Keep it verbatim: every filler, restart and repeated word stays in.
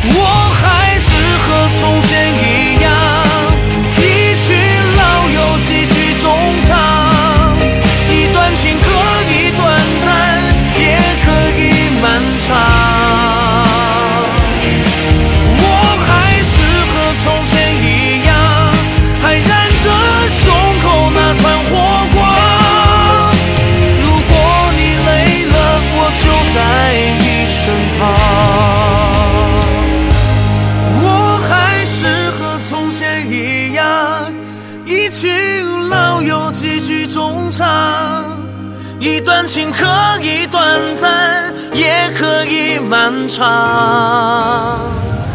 我还是和从前一样，一群老友几句衷肠，一段情可以短暂，也可以漫长。我还是和从前一样，还燃着胸口那团火光。如果你累了，我就在你身旁。一样，一群老友几句衷肠，一段情可以短暂，也可以漫长。